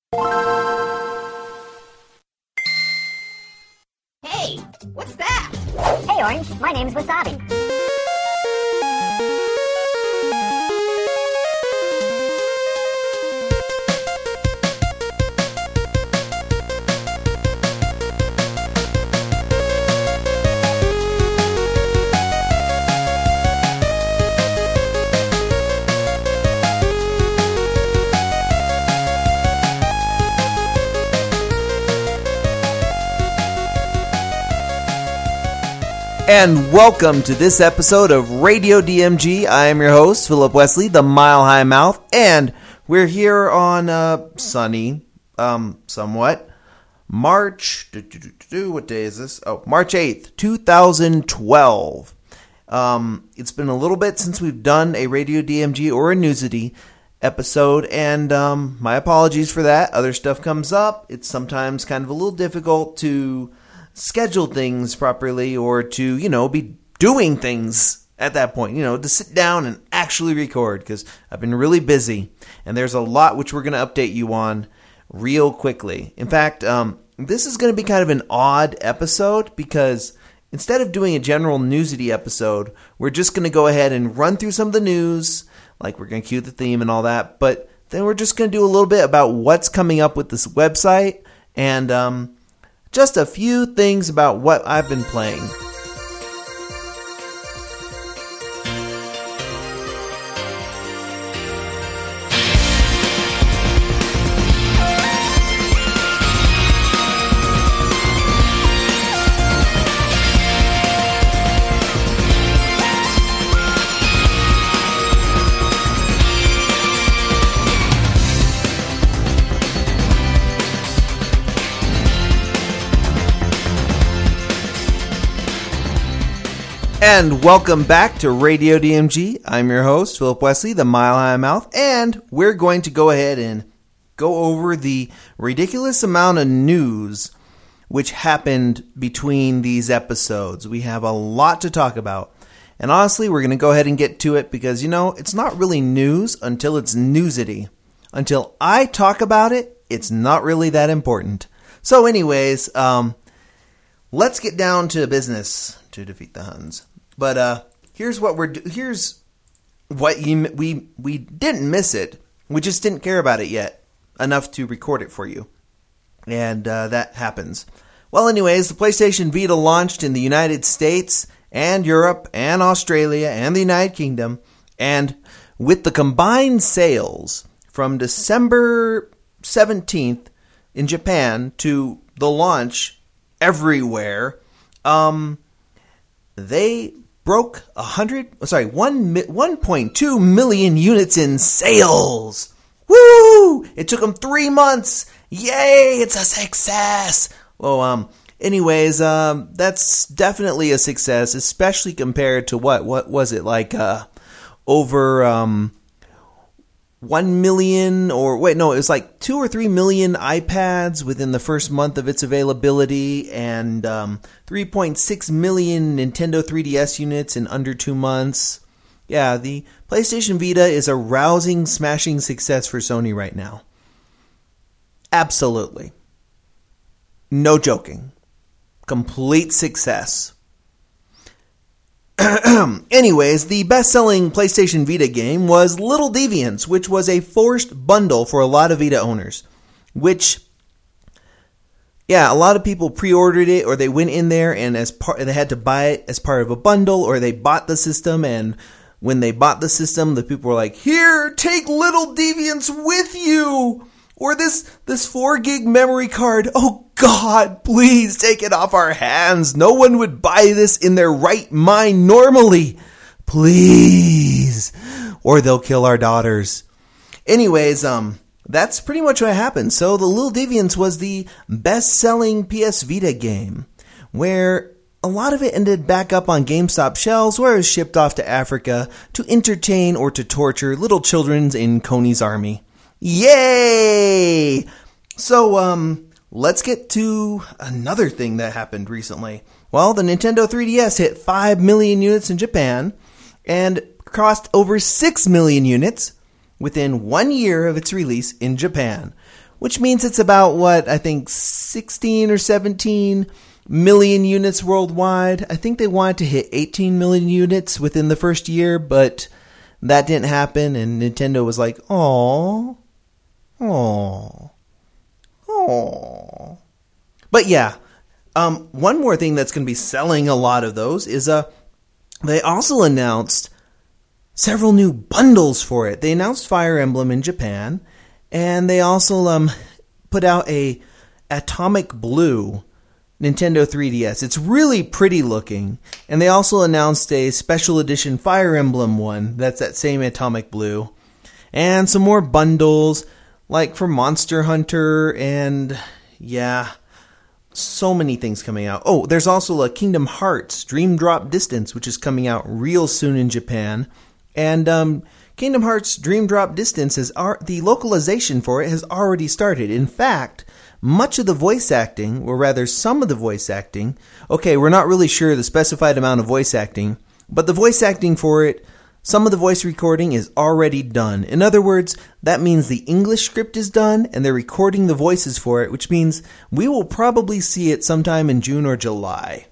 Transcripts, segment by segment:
Hey, what's that? Hey, Orange. My name's Wasabi. And welcome to this episode of Radio DMG. I am your host, Philip Wesley, the Mile High Mouth, and we're here on sunny, somewhat, March, what day is this? Oh, March 8th, 2012. It's been a little bit since we've done a Radio DMG or a Newsity episode, and my apologies for that. Other stuff comes up. It's sometimes kind of a little difficult to schedule things properly or to, be doing things at that point, to sit down and actually record because I've been really busy and there's a lot which we're going to update you on real quickly. In fact, this is going to be kind of an odd episode because instead of doing a general Newsity episode, we're just going to go ahead and run through some of the news, like we're going to cue the theme and all that, but then we're just going to do a little bit about what's coming up with this website and just a few things about what I've been playing. And welcome back to Radio DMG. I'm your host, Philip Wesley, the Mile High Mouth, and we're going to go ahead and go over the ridiculous amount of news which happened between these episodes. We have a lot to talk about, and honestly, we're going to go ahead and get to it because, it's not really news until it's newsity. Until I talk about it, it's not really that important. So anyways, let's get down to business to defeat the Huns. But here's what we didn't miss it. We just didn't care about it yet enough to record it for you. And that happens. Well, anyways, the PlayStation Vita launched in the United States and Europe and Australia and the United Kingdom. And with the combined sales from December 17th in Japan to the launch everywhere, they broke 1.2 million units in sales. Woo! It took them 3 months. Yay! It's a success. Well, anyways, that's definitely a success, especially compared to what was it like? Over 1 million, or wait, no, it was like 2 or 3 million iPads within the first month of its availability, and 3.6 million Nintendo 3DS units in under 2 months. Yeah, the PlayStation Vita is a rousing, smashing success for Sony right now. Absolutely. No joking. Complete success. Anyways, the best-selling PlayStation Vita game was Little Deviants, which was a forced bundle for a lot of Vita owners. Which, yeah, a lot of people pre-ordered it, or they went in there and they had to buy it as part of a bundle, or they bought the system, and when they bought the system, the people were like, "Here, take Little Deviants with you!" Or this 4 gig memory card. Oh God, please take it off our hands. No one would buy this in their right mind normally. Please. Or they'll kill our daughters. Anyways, that's pretty much what happened. So the Little Deviants was the best-selling PS Vita game, where a lot of it ended back up on GameStop shelves, where it was shipped off to Africa to entertain or to torture little children in Coney's army. Yay! So, let's get to another thing that happened recently. Well, the Nintendo 3DS hit 5 million units in Japan and crossed over 6 million units within 1 year of its release in Japan, which means it's about, what, I think 16 or 17 million units worldwide. I think they wanted to hit 18 million units within the first year, but that didn't happen, and Nintendo was like, "Aww, aww, aww." But yeah, one more thing that's going to be selling a lot of those is they also announced several new bundles for it. They announced Fire Emblem in Japan, and they also put out a Atomic Blue Nintendo 3DS. It's really pretty looking. And they also announced a special edition Fire Emblem one that's that same Atomic Blue. And some more bundles, like for Monster Hunter, and yeah, so many things coming out. Oh, there's also a Kingdom Hearts Dream Drop Distance, which is coming out real soon in Japan. And Kingdom Hearts Dream Drop Distance, the localization for it has already started. In fact, much of the voice acting, or rather some of the voice acting, okay, we're not really sure the specified amount of voice acting, but the voice acting for it, some of the voice recording is already done. In other words, that means the English script is done and they're recording the voices for it, which means we will probably see it sometime in June or July.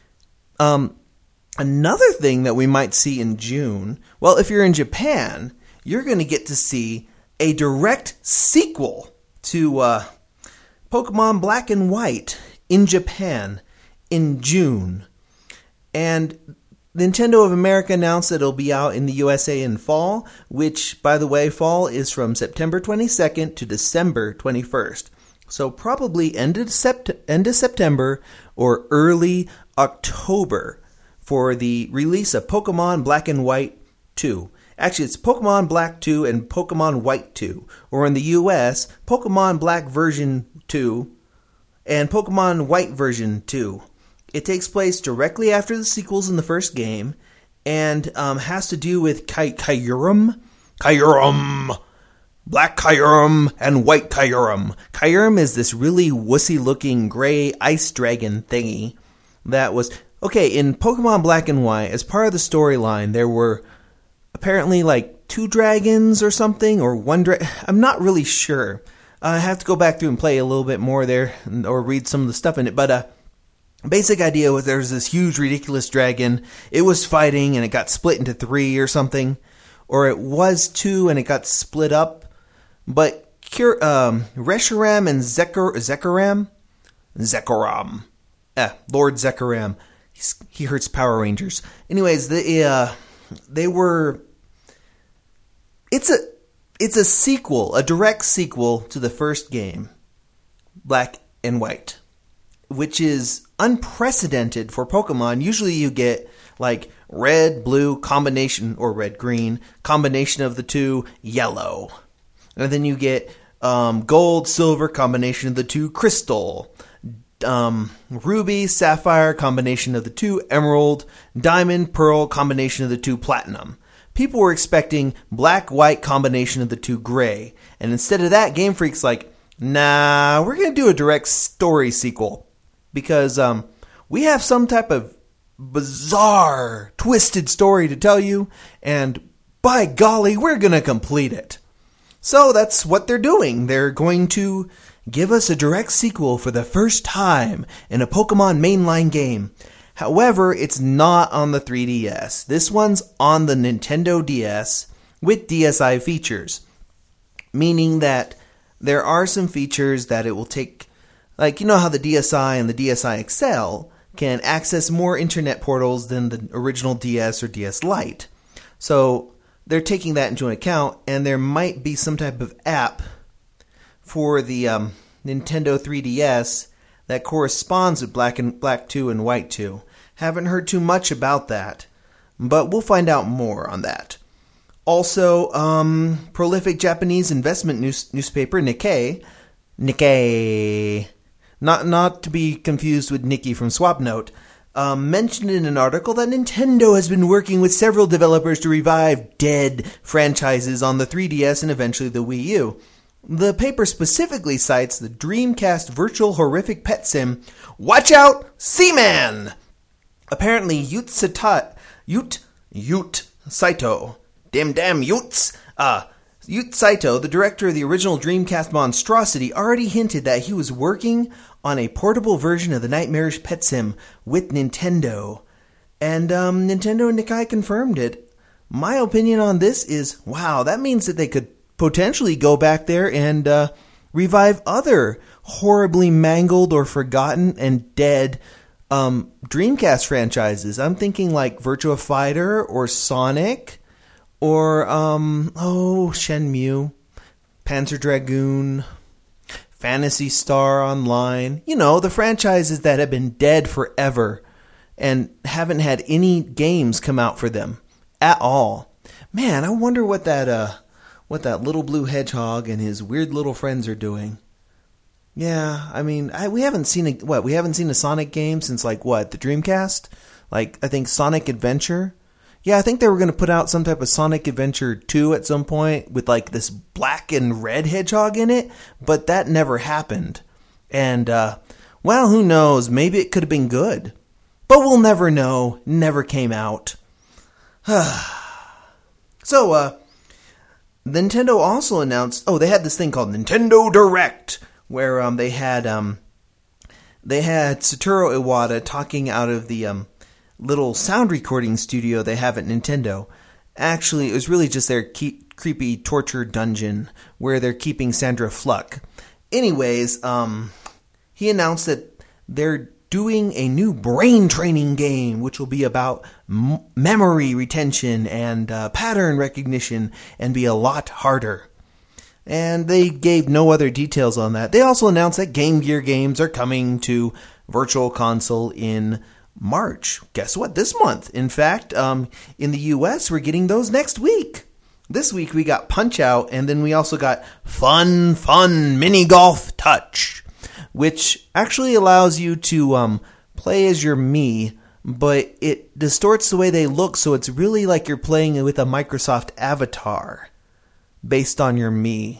Another thing that we might see in June, well, if you're in Japan, you're going to get to see a direct sequel to Pokemon Black and White in Japan in June. And Nintendo of America announced that it'll be out in the USA in fall, which, by the way, fall is from September 22nd to December 21st. So probably end of September or early October for the release of Pokemon Black and White 2. Actually, it's Pokemon Black 2 and Pokemon White 2. Or in the US, Pokemon Black version 2 and Pokemon White version 2. It takes place directly after the sequels in the first game and has to do with Kyurem, Black Kyurem and White Kyurem. Kyurem is this really wussy-looking gray ice dragon thingy that was... Okay, in Pokemon Black and White, as part of the storyline, there were apparently like 2 dragons or something, or 1 dragon. I'm not really sure. I have to go back through and play a little bit more there, or read some of the stuff in it. But basic idea was there was this huge, ridiculous dragon. It was fighting, and it got split into 3 or something. Or it was 2, and it got split up. But Reshiram and Zekrom? Lord Zekrom. He hurts Power Rangers. Anyways, they were... It's a sequel, a direct sequel to the first game, Black and White, which is unprecedented for Pokemon. Usually you get like red, blue combination, or red-green combination of the 2, yellow. And then you get gold, silver combination of the 2, crystal. Ruby, sapphire combination of the 2, emerald, diamond, pearl combination of the 2, platinum. People were expecting black, white combination of the 2, gray. And instead of that, Game Freak's like, nah, we're going to do a direct story sequel. Because we have some type of bizarre, twisted story to tell you. And by golly, we're going to complete it. So that's what they're doing. They're going to give us a direct sequel for the first time in a Pokemon mainline game. However, it's not on the 3DS. This one's on the Nintendo DS with DSi features. Meaning that there are some features that it will take, like, you know how the DSi and the DSi XL can access more internet portals than the original DS or DS Lite. So they're taking that into account, and there might be some type of app for the Nintendo 3DS that corresponds with Black 2 and White 2. Haven't heard too much about that, but we'll find out more on that. Also, prolific Japanese investment newspaper Nikkei, not to be confused with Nikki from Swapnote, mentioned in an article that Nintendo has been working with several developers to revive dead franchises on the 3DS and eventually the Wii U. The paper specifically cites the Dreamcast virtual horrific pet sim, Watch Out, Seaman! Apparently, Ute Saito, damn Utes, Yuta Saito, the director of the original Dreamcast monstrosity, already hinted that he was working on a portable version of the nightmarish pet sim with Nintendo. And Nintendo and Nikai confirmed it. My opinion on this is, wow, that means that they could potentially go back there and revive other horribly mangled or forgotten and dead Dreamcast franchises. I'm thinking like Virtua Fighter or Sonic or, Shenmue, Panzer Dragoon, Phantasy Star Online. You know, the franchises that have been dead forever and haven't had any games come out for them at all. Man, I wonder what that little blue hedgehog and his weird little friends are doing. Yeah, I mean, we haven't seen a Sonic game since the Dreamcast? Like, I think Sonic Adventure. Yeah, I think they were going to put out some type of Sonic Adventure 2 at some point with like this black and red hedgehog in it, but that never happened. And, well, who knows? Maybe it could have been good. But we'll never know. Never came out. So, Nintendo also announced, they had this thing called Nintendo Direct, where they had Satoru Iwata talking out of the little sound recording studio they have at Nintendo. Actually, it was really just their creepy torture dungeon where they're keeping Sandra Fluck. Anyways, he announced that they're doing a new brain training game, which will be about memory retention and pattern recognition and be a lot harder. And they gave no other details on that. They also announced that Game Gear games are coming to Virtual Console in March. Guess what? This month. In fact, in the US, we're getting those next week. This week we got Punch-Out, and then we also got Fun Mini Golf Touch, which actually allows you to play as your Mii, but it distorts the way they look, so it's really like you're playing with a Microsoft avatar based on your Mii,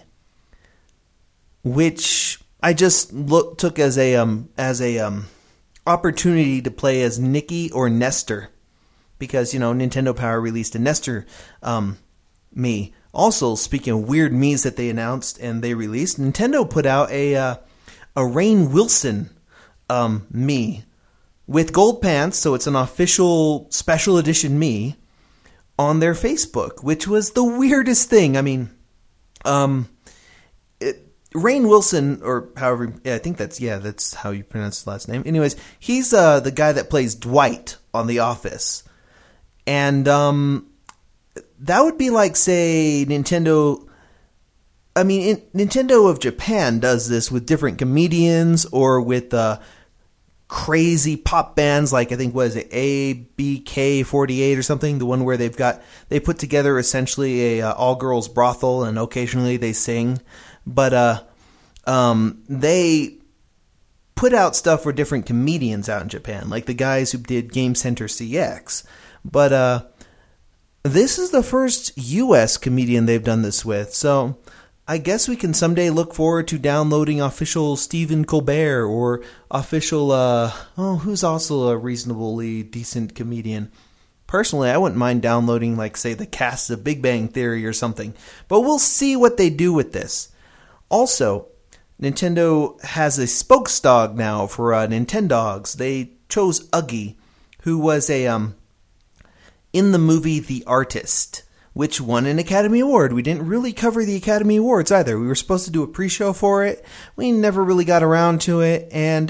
which I just took as a opportunity to play as Nikki or Nestor, because Nintendo Power released a Nestor Mii. Also, speaking of weird Miis that they announced and they released, Nintendo put out a Rainn Wilson Mii with gold pants, so it's an official special edition Mii, on their Facebook, which was the weirdest thing. I mean, Rainn Wilson, or however, I think that's how you pronounce his last name. Anyways, he's the guy that plays Dwight on The Office. And that would be like, say, Nintendo... I mean, Nintendo of Japan does this with different comedians or with crazy pop bands like, I think, what is it, ABK48 or something? The one where they put together essentially a all-girls brothel and occasionally they sing. But they put out stuff for different comedians out in Japan, like the guys who did Game Center CX. But this is the first U.S. comedian they've done this with, so I guess we can someday look forward to downloading official Stephen Colbert or official, who's also a reasonably decent comedian. Personally, I wouldn't mind downloading, like, say, the cast of Big Bang Theory or something. But we'll see what they do with this. Also, Nintendo has a spokesdog now for Nintendogs. They chose Uggy, who was in the movie The Artist, which won an Academy Award. We didn't really cover the Academy Awards either. We were supposed to do a pre-show for it. We never really got around to it, and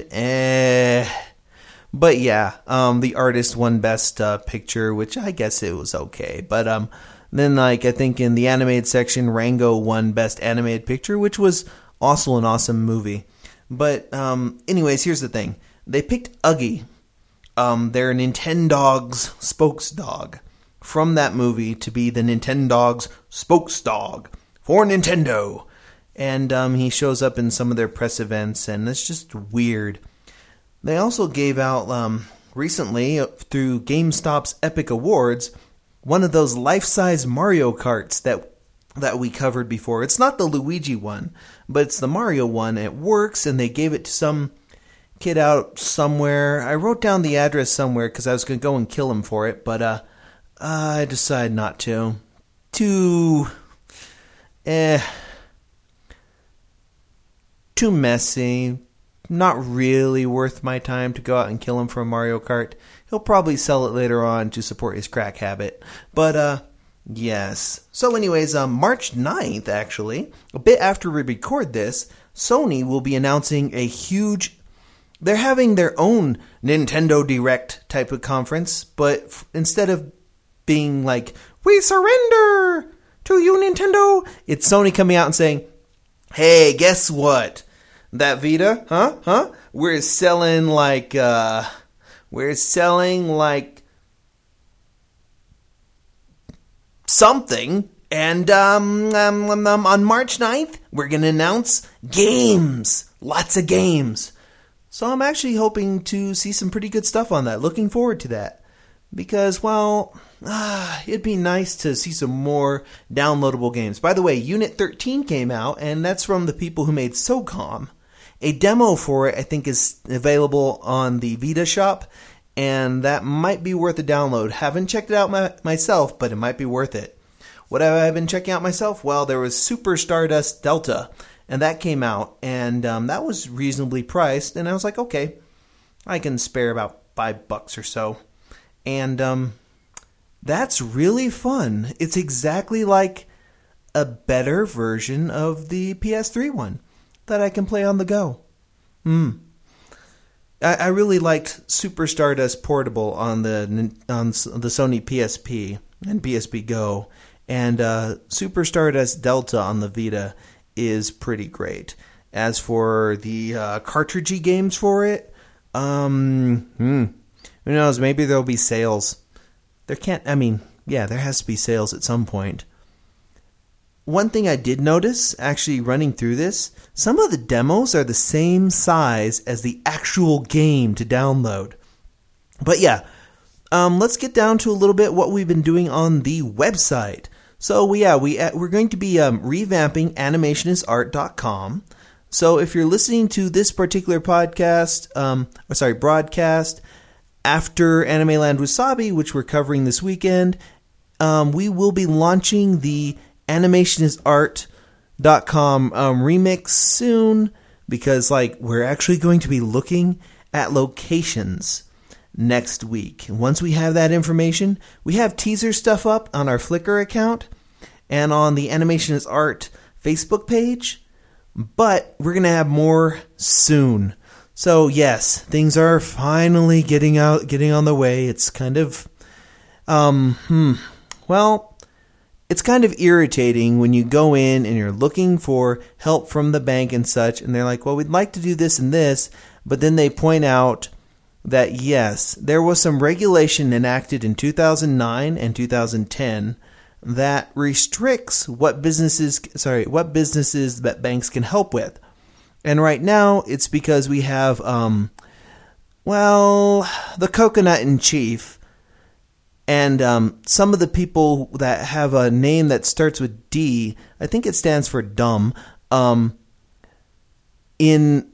But yeah, The Artist won Best Picture, which I guess it was okay. But then, I think in the animated section, Rango won Best Animated Picture, which was also an awesome movie. But anyways, here's the thing. They picked Uggy, their Nintendogs spokesdog, from that movie to be the Nintendogs spokesdog for Nintendo. And he shows up in some of their press events, and it's just weird. They also gave out recently, through GameStop's Epic Awards, one of those life-size Mario Karts that we covered before. It's not the Luigi one, but it's the Mario one. It works, and they gave it to some kid out somewhere. I wrote down the address somewhere because I was going to go and kill him for it, but I decided not to. too messy. Not really worth my time to go out and kill him for a Mario Kart. He'll probably sell it later on to support his crack habit. But, yes. So anyways, March 9th, actually, a bit after we record this, Sony will be announcing a huge... They're having their own Nintendo Direct type of conference, but instead of being like, we surrender to you, Nintendo, it's Sony coming out and saying, hey, guess what? That Vita, huh? We're selling like something. And on March 9th, we're going to announce games. Lots of games. So I'm actually hoping to see some pretty good stuff on that. Looking forward to that. Because, well, it'd be nice to see some more downloadable games. By the way, Unit 13 came out, and that's from the people who made SOCOM. A demo for it, I think, is available on the Vita shop, and that might be worth a download. Haven't checked it out myself, but it might be worth it. What have I been checking out myself? Well, there was Super Stardust Delta, and that came out, and that was reasonably priced, and I was like, okay, I can spare about $5 or so. And that's really fun. It's exactly like a better version of the PS3 one that I can play on the go. I really liked Super Stardust Portable on the Sony PSP and PSP Go, and Super Stardust Delta on the Vita is pretty great. As for the cartridgey games for it, who knows? Maybe there'll be sales. There has to be sales at some point. One thing I did notice, actually running through this, some of the demos are the same size as the actual game to download. But yeah, let's get down to a little bit what we've been doing on the website. So we're going to be revamping animationisart.com. So if you're listening to this particular broadcast after Anime Land Wasabi, which we're covering this weekend, we will be launching the animationisart.com remix soon, because we're actually going to be looking at locations next week. Once we have that information, we have teaser stuff up on our Flickr account and on the Animation is Art Facebook page, but we're going to have more soon. So yes, things are finally getting on the way. It's kind of, it's kind of irritating when you go in and you're looking for help from the bank and such, and they're like, well, we'd like to do this and this, but then they point out that yes, there was some regulation enacted in 2009 and 2010 that restricts what businesses that banks can help with. And right now, it's because we have, the coconut in chief, and some of the people that have a name that starts with D, I think it stands for dumb, in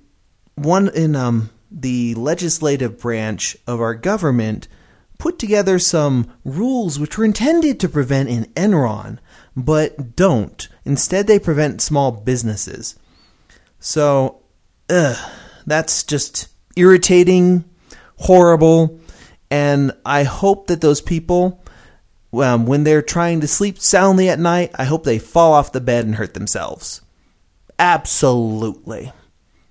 the legislative branch of our government put together some rules which were intended to prevent an Enron, but don't. Instead, they prevent small businesses. So, that's just irritating, horrible, and I hope that those people, when they're trying to sleep soundly at night, I hope they fall off the bed and hurt themselves. Absolutely.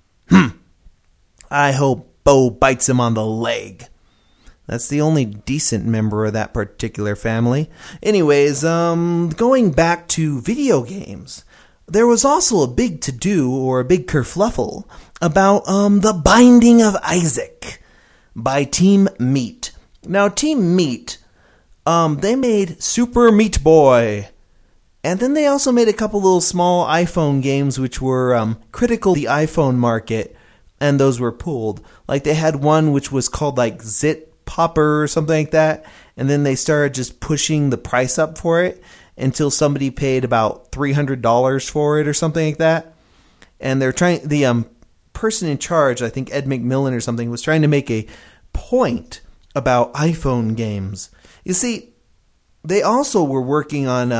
I hope Bo bites him on the leg. That's the only decent member of that particular family. Anyways, going back to video games, there was also a big to-do, or a big kerfluffle, about The Binding of Isaac by Team Meat. Now, Team Meat, they made Super Meat Boy, and then they also made a couple little small iPhone games which were critical to the iPhone market, and those were pulled. Like, they had one which was called, Zit Popper or something like that, and then they started just pushing the price up for it until somebody paid about $300 for it or something like that. And they're trying, the person in charge, I think Ed McMillan or something, was trying to make a point about iPhone games. You see, they also were working on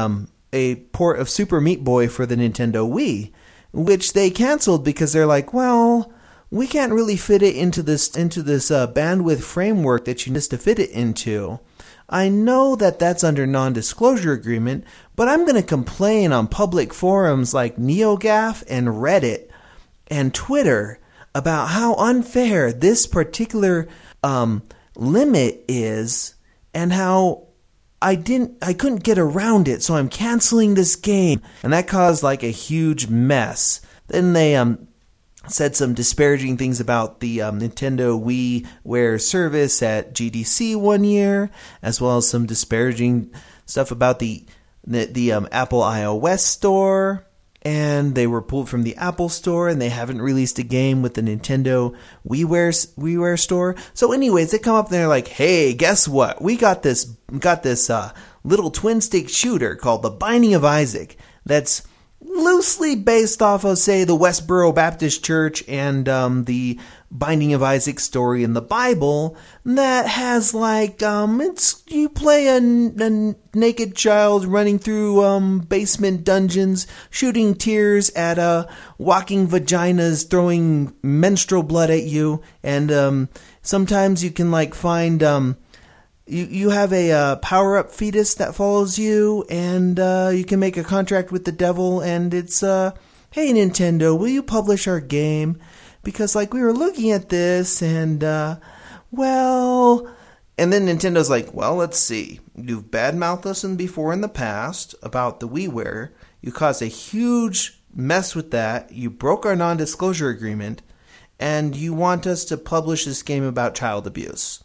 a port of Super Meat Boy for the Nintendo Wii, which they canceled because they're like, well, we can't really fit it into this bandwidth framework that you need to fit it into. I know that that's under non-disclosure agreement, but I'm going to complain on public forums like NeoGAF and Reddit and Twitter about how unfair this particular limit is and how I couldn't get around it, so I'm canceling this game. And that caused like a huge mess. Then they said some disparaging things about the Nintendo WiiWare service at GDC one year, as well as some disparaging stuff about the Apple iOS store. And they were pulled from the Apple store, and they haven't released a game with the Nintendo WiiWare store. So anyways, they come up and they're like, hey, guess what? We got this little twin-stick shooter called The Binding of Isaac that's loosely based off of, say, the Westboro Baptist Church and the Binding of Isaac story in the Bible that has like you play a naked child running through basement dungeons, shooting tears at walking vaginas, throwing menstrual blood at you, and sometimes you can like find you have a power-up fetus that follows you, and you can make a contract with the devil, and it's hey Nintendo, will you publish our game? Because, like, we were looking at this, and, well... And then Nintendo's like, well, let's see. You've badmouthed us before in the past about the WiiWare. You caused a huge mess with that. You broke our non-disclosure agreement. And you want us to publish this game about child abuse.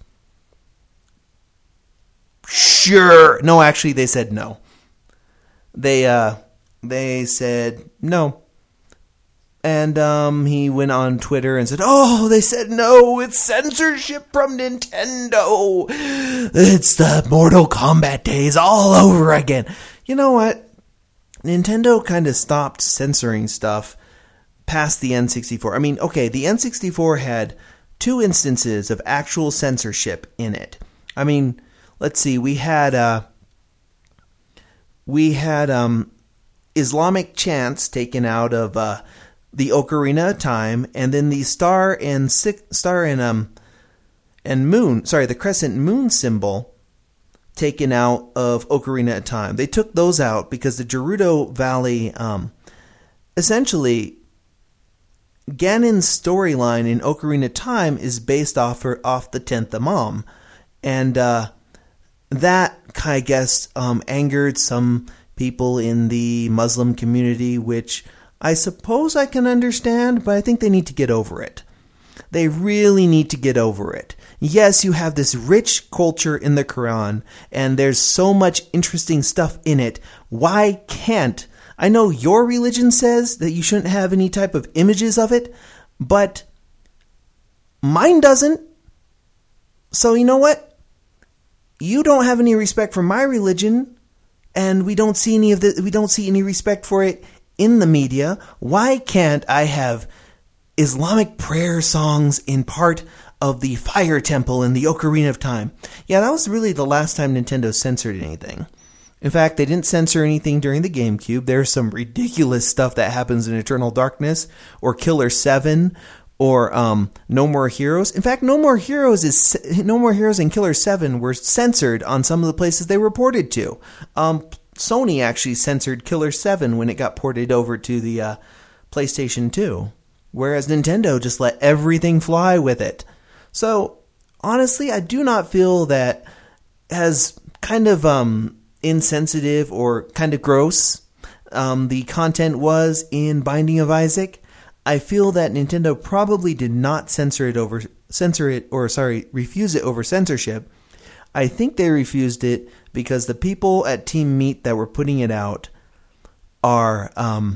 Sure. No, actually, they said no. They said no. And he went on Twitter and said, oh, they said no, it's censorship from Nintendo. It's the Mortal Kombat days all over again. You know what? Nintendo kind of stopped censoring stuff past the N64. I mean, okay, the N64 had 2 instances of actual censorship in it. I mean, let's see, we had Islamic chants taken out of the Ocarina of Time, and then the the crescent moon symbol taken out of Ocarina of Time. They took those out because the Gerudo Valley, essentially, Ganon's storyline in Ocarina of Time is based off the 10th Imam, and that, I guess, angered some people in the Muslim community, which I suppose I can understand, but I think they need to get over it. They really need to get over it. Yes, you have this rich culture in the Quran, and there's so much interesting stuff in it. Why can't? I know your religion says that you shouldn't have any type of images of it, but mine doesn't. So you know what? You don't have any respect for my religion, and we don't see any respect for it in the media. Why can't I have Islamic prayer songs in part of the Fire Temple in the Ocarina of Time? Yeah, that was really the last time Nintendo censored anything. In fact, they didn't censor anything during the GameCube. There's some ridiculous stuff that happens in Eternal Darkness or Killer 7 or No More Heroes. In fact, No More Heroes and Killer 7 were censored on some of the places they were ported to. Sony actually censored Killer 7 when it got ported over to the PlayStation 2, whereas Nintendo just let everything fly with it. So, honestly, I do not feel that as kind of insensitive or kind of gross the content was in Binding of Isaac. I feel that Nintendo probably did not refuse it over censorship. I think they refused it because the people at Team Meat that were putting it out are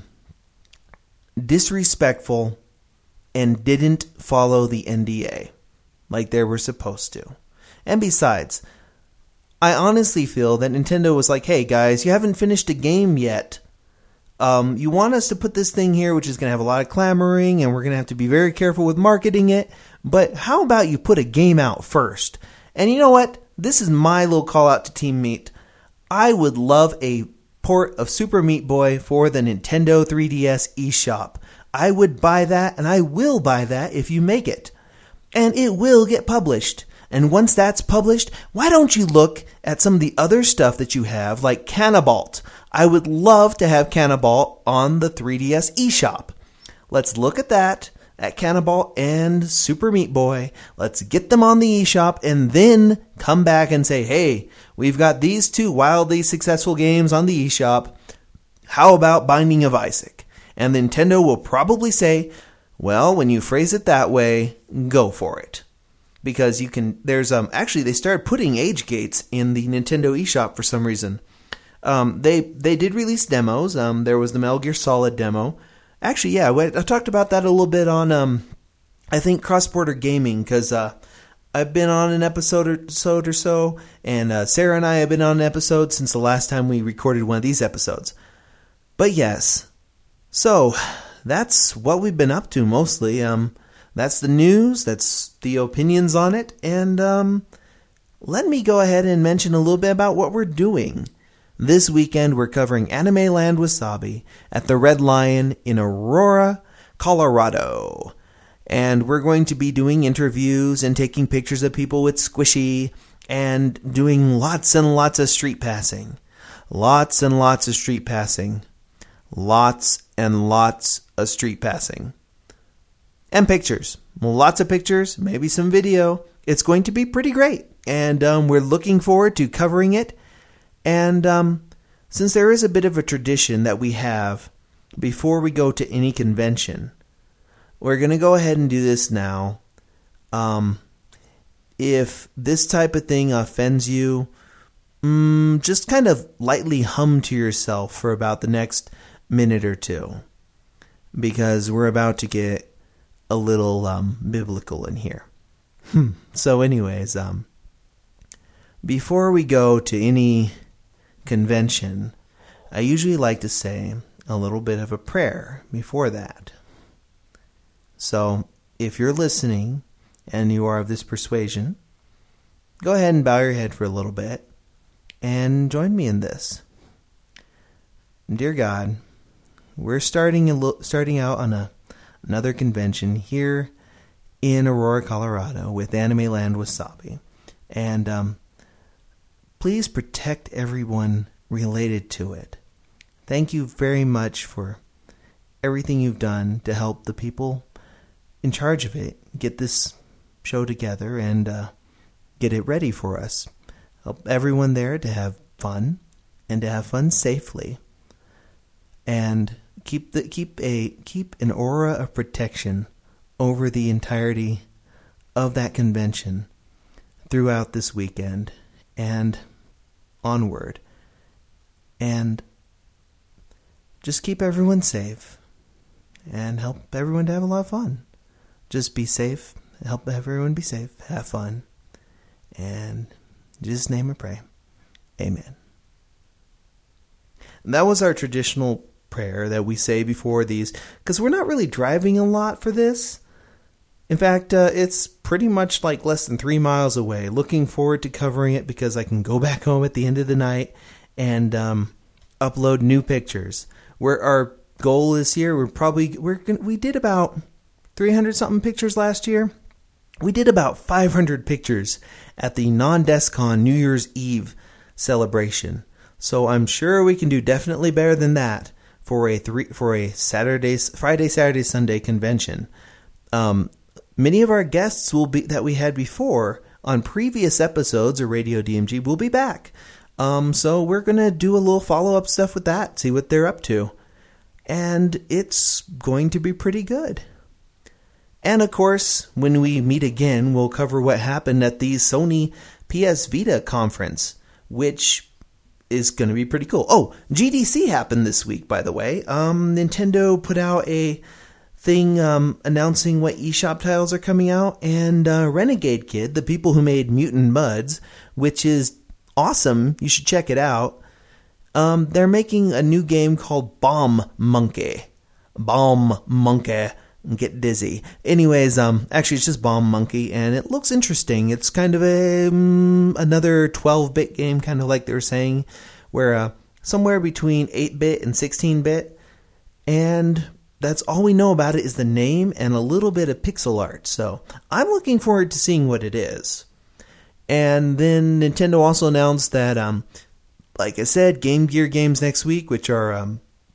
disrespectful and didn't follow the NDA like they were supposed to. And besides, I honestly feel that Nintendo was like, hey guys, you haven't finished a game yet. You want us to put this thing here, which is going to have a lot of clamoring, and we're going to have to be very careful with marketing it. But how about you put a game out first? And you know what? This is my little call out to Team Meat. I would love a port of Super Meat Boy for the Nintendo 3DS eShop. I would buy that, and I will buy that if you make it. And it will get published. And once that's published, why don't you look at some of the other stuff that you have, like Cannabalt? I would love to have Cannabalt on the 3DS eShop. Let's look at that, at Cannabalt and Super Meat Boy. Let's get them on the eShop and then come back and say, hey, we've got these two wildly successful games on the eShop. How about Binding of Isaac? And Nintendo will probably say, well, when you phrase it that way, go for it. Because you can, there's, actually they started putting age gates in the Nintendo eShop for some reason. They did release demos. There was the Metal Gear Solid demo. Actually, yeah, I talked about that a little bit on, I think, Cross Border Gaming, because I've been on an episode or so, and Sarah and I have been on an episode since the last time we recorded one of these episodes. But yes, so that's what we've been up to mostly. That's the news, that's the opinions on it, and let me go ahead and mention a little bit about what we're doing. This weekend we're covering Anime Land Wasabi at the Red Lion in Aurora, Colorado. And we're going to be doing interviews and taking pictures of people with Squishy and doing lots and lots of street passing. Lots and lots of street passing. Lots and lots of street passing. And pictures. Lots of pictures, maybe some video. It's going to be pretty great. And we're looking forward to covering it. And since there is a bit of a tradition that we have before we go to any convention, we're going to go ahead and do this now. If this type of thing offends you, just kind of lightly hum to yourself for about the next minute or two. Because we're about to get a little biblical in here. So anyways, before we go to any convention, I usually like to say a little bit of a prayer before that. So if you're listening and you are of this persuasion, go ahead and bow your head for a little bit and join me in this. Dear God, we're starting out on another convention here in Aurora, Colorado with Anime Land Wasabi. And please protect everyone related to it. Thank you very much for everything you've done to help the people in charge of it get this show together and get it ready for us. Help everyone there to have fun and to have fun safely. And keep an aura of protection over the entirety of that convention throughout this weekend and onward. And just keep everyone safe and help everyone to have a lot of fun. Just be safe, help everyone be safe, have fun, and in Jesus' name I pray. Amen. And that was our traditional prayer that we say before these, because we're not really driving a lot for this. In fact, it's pretty much like less than 3 miles away. Looking forward to covering it because I can go back home at the end of the night and upload new pictures. Where our goal is here, we did about 300 something pictures last year. We did about 500 pictures at the non-Descon New Year's Eve celebration. So I'm sure we can do definitely better than that for a Friday, Saturday, Sunday convention. Many of our guests that we had before on previous episodes of Radio DMG will be back. So we're going to do a little follow-up stuff with that, see what they're up to. And it's going to be pretty good. And of course, when we meet again, we'll cover what happened at the Sony PS Vita conference, which is going to be pretty cool. Oh, GDC happened this week, by the way. Nintendo put out a thing announcing what eShop titles are coming out, and Renegade Kid, the people who made Mutant Mudds, which is awesome, you should check it out. They're making a new game called Bomb Monkey. Bomb Monkey. Get dizzy. Anyways, actually it's just Bomb Monkey, and it looks interesting. It's kind of another 12-bit game, kind of like they were saying, where somewhere between 8-bit and 16-bit. And that's all we know about it is the name and a little bit of pixel art. So I'm looking forward to seeing what it is. And then Nintendo also announced that, like I said, Game Gear games next week, which are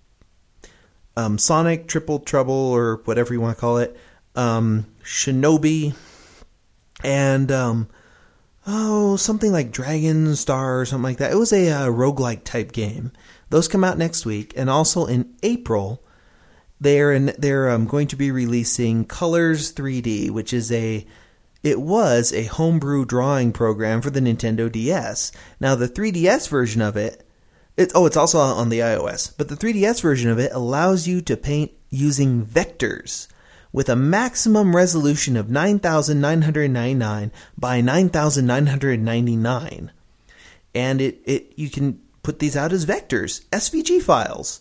Sonic, Triple Trouble, or whatever you want to call it, Shinobi, and something like Dragon Star or something like that. It was a roguelike type game. Those come out next week, and also in April, they're going to be releasing Colors 3D, which is it was a homebrew drawing program for the Nintendo DS. Now, the 3DS version of it's also on the iOS, but the 3DS version of it allows you to paint using vectors with a maximum resolution of 9,999 by 9,999. And you can put these out as vectors, SVG files.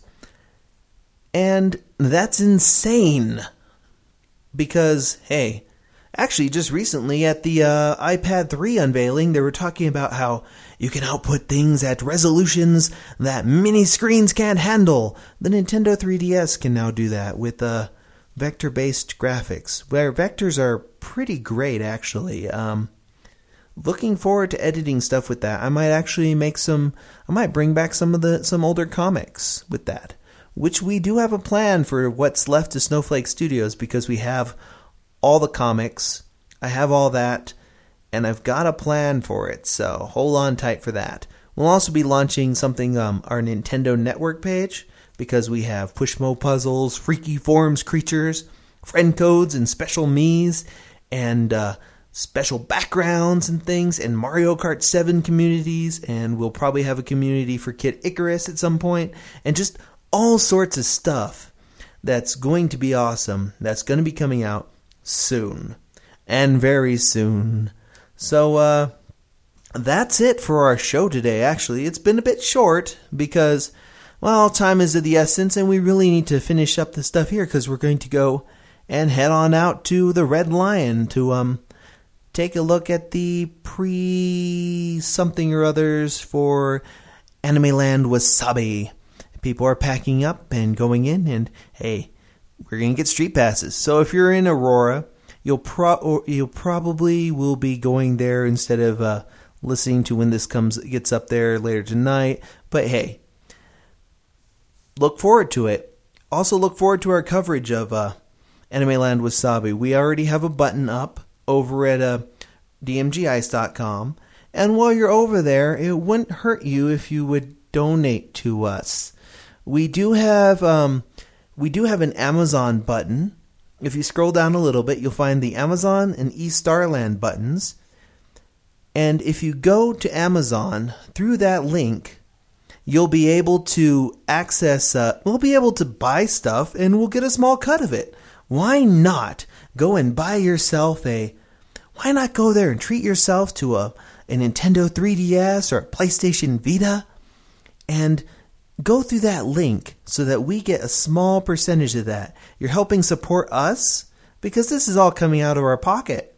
And that's insane. Because, hey, actually, just recently at the iPad 3 unveiling, they were talking about how you can output things at resolutions that mini screens can't handle. The Nintendo 3DS can now do that with vector-based graphics, where vectors are pretty great, actually. Looking forward to editing stuff with that. I might bring back some older comics with that, which we do have a plan for what's left of Snowflake Studios, because we have all the comics, I have all that, and I've got a plan for it, so hold on tight for that. We'll also be launching something, our Nintendo Network page, because we have Pushmo puzzles, freaky forms creatures, friend codes, and special Miis, and special backgrounds and things, and Mario Kart 7 communities, and we'll probably have a community for Kid Icarus at some point, and just all sorts of stuff that's going to be awesome, that's going to be coming out soon, and very soon. So, that's it for our show today. Actually, it's been a bit short because, well, time is of the essence, and we really need to finish up the stuff here because we're going to go and head on out to the Red Lion to take a look at the pre-something or others for Anime Land Wasabi. People are packing up and going in, and hey, we're going to get street passes. So if you're in Aurora, you'll probably will be going there instead of listening to when this gets up there later tonight. But hey, look forward to it. Also look forward to our coverage of Anime Land Wasabi. We already have a button up over at dmgice.com. And while you're over there, it wouldn't hurt you if you would donate to us. We do have an Amazon button. If you scroll down a little bit, you'll find the Amazon and eStarland buttons. And if you go to Amazon through that link, you'll be able to access, we'll be able to buy stuff and we'll get a small cut of it. Why not go and buy yourself why not go there and treat yourself to a Nintendo 3DS or a PlayStation Vita and go through that link so that we get a small percentage of that. You're helping support us because this is all coming out of our pocket.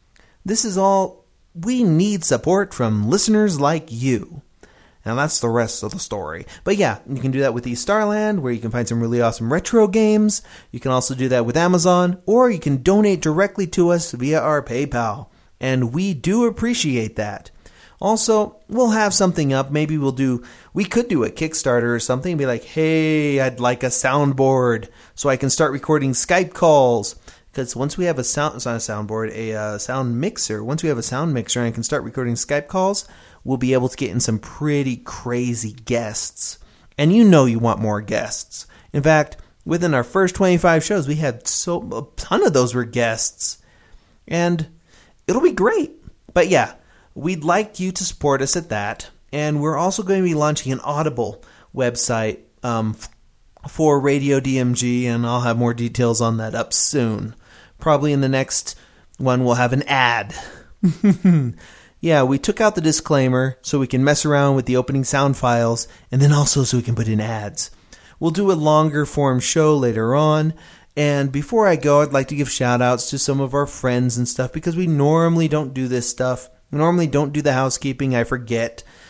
We need support from listeners like you. And that's the rest of the story. But yeah, you can do that with eStarland, where you can find some really awesome retro games. You can also do that with Amazon, or you can donate directly to us via our PayPal. And we do appreciate that. Also, we'll have something up. Maybe we could do a Kickstarter or something and be like, hey, I'd like a soundboard so I can start recording Skype calls. Because once we have a sound mixer, once we have a sound mixer and I can start recording Skype calls, we'll be able to get in some pretty crazy guests. And you know you want more guests. In fact, within our first 25 shows, we had a ton of those were guests. And it'll be great. But yeah, we'd like you to support us at that. And we're also going to be launching an Audible website for Radio DMG, and I'll have more details on that up soon. Probably in the next one we'll have an ad. Yeah, we took out the disclaimer so we can mess around with the opening sound files, and then also so we can put in ads. We'll do a longer form show later on, and before I go, I'd like to give shout-outs to some of our friends and stuff, because we normally don't do this stuff. We normally don't do the housekeeping, I forget.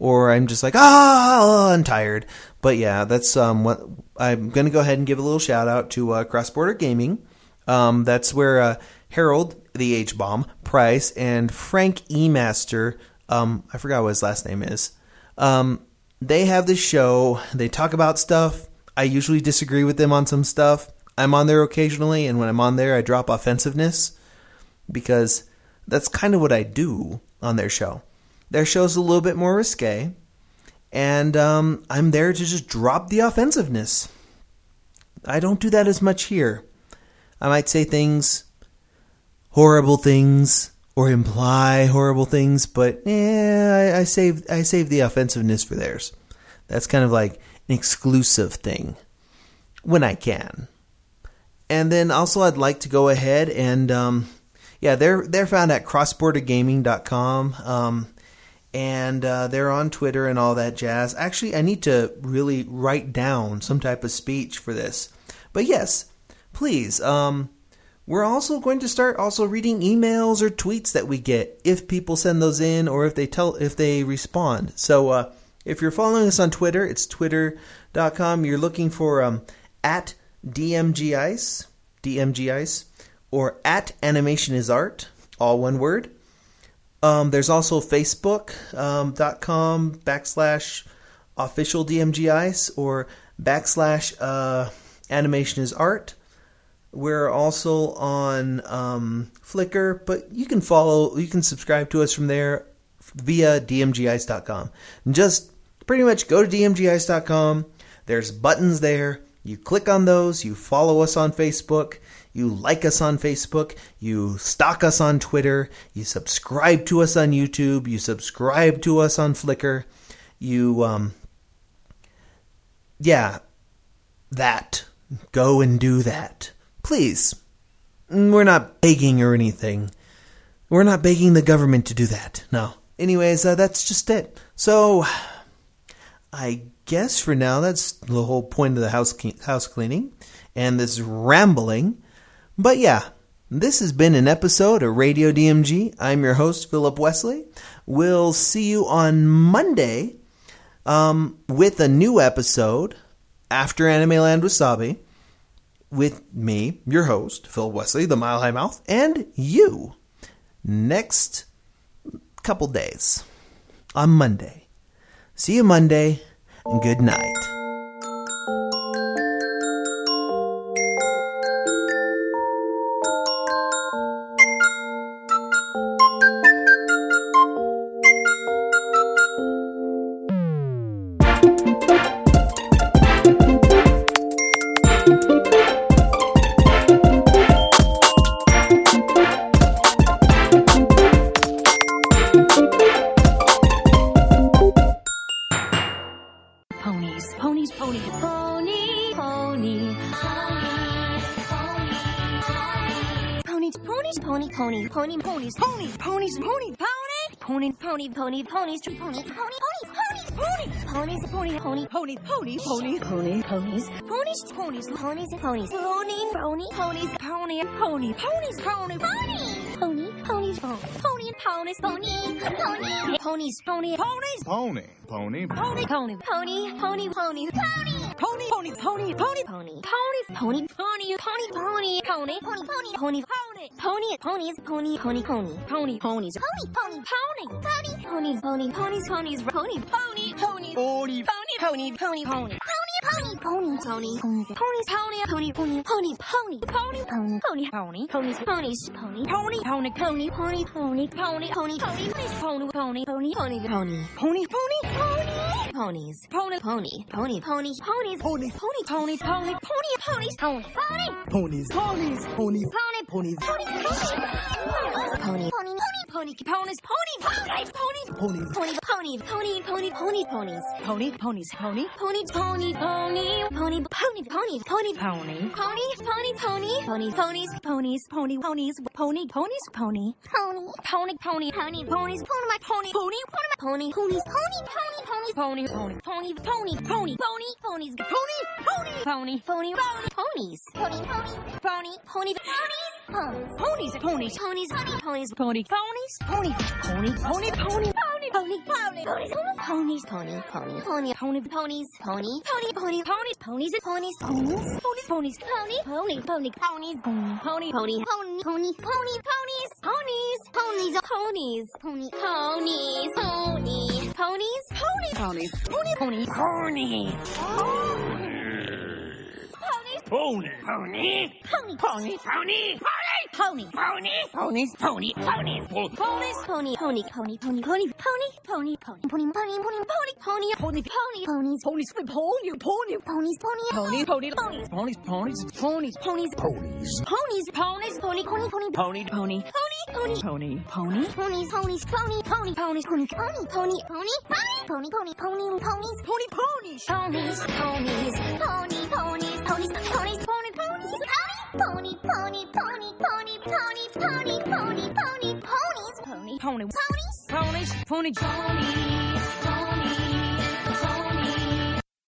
or I'm just like, I'm tired. But yeah, that's what I'm going to go ahead and give a little shout out to Cross Border Gaming. That's where Harold, the H-Bomb, Price, and Frank E-Master, I forgot what his last name is, they have this show. They talk about stuff. I usually disagree with them on some stuff. I'm on there occasionally, and when I'm on there, I drop offensiveness, because that's kind of what I do on their show. Their show's a little bit more risque, and I'm there to just drop the offensiveness. I don't do that as much here. I might say things, horrible things, or imply horrible things, but I save the offensiveness for theirs. That's kind of like an exclusive thing when I can. And then also I'd like to go ahead and they're found at crossbordergaming.com. And they're on Twitter and all that jazz. Actually, I need to really write down some type of speech for this. But yes, please. We're also going to start also reading emails or tweets that we get if people send those in, or if they respond. So if you're following us on Twitter, it's twitter.com. You're looking for at DMGIce, or at animationisart, all one word. There's also facebook.com /official DMGIce or /animationisart. We're also on Flickr, but you can subscribe to us from there via dmgice.com. Just pretty much go to dmgice.com. There's buttons there. You click on those. You follow us on Facebook. You like us on Facebook. You stalk us on Twitter. You subscribe to us on YouTube. You subscribe to us on Flickr. That. Go and do that. Please. We're not begging or anything. We're not begging the government to do that. No. Anyways, that's just it. So, I guess for now, that's the whole point of the house cleaning and this rambling. But yeah, this has been an episode of Radio DMG. I'm your host, Philip Wesley. We'll see you on Monday with a new episode after Anime Land Wasabi with me, your host, Phil Wesley, the Mile High Mouth, and you next couple days on Monday. See you Monday, and good night. Pony. pony, pony, ponies, ponies, pony, pony, pony, pony, ponies, pony, pony, pony, ponies, ponies, ponies, ponies, ponies, pony, pony, pony, ponies, pony, pony, pony, pony, pony, ponies, ponies, ponies, ponies, pony, ponies, pony, ponies, pony, ponies, pony, pony, pony. Pony, pony, Pony, pony, pony, pony, pony, ponies, pony, ponies, ponies, pony, pony, pony, pony, pony, pony, pony, pony, pony, pony, pony, pony, pony, pony, ponies, ponies, pony, pony, ponies, pony, pony, ponies, ponies, ponies, ponies, ponies, ponies, ponies, ponies, pony, pony, pony, pony, pony, pony, pony, pony, pony, ponies, ponies, pony, pony, ponies, pony, pony, pony, pony, pony, pony, pony, ponies, pony, ponies, ponies, ponies, pony, ponies, ponies, ponies, pony, ponies, pony, pony, pony, pony, pony, pony, pony, pony, ponies, pony, pony, ponies, ponies, pony, pony.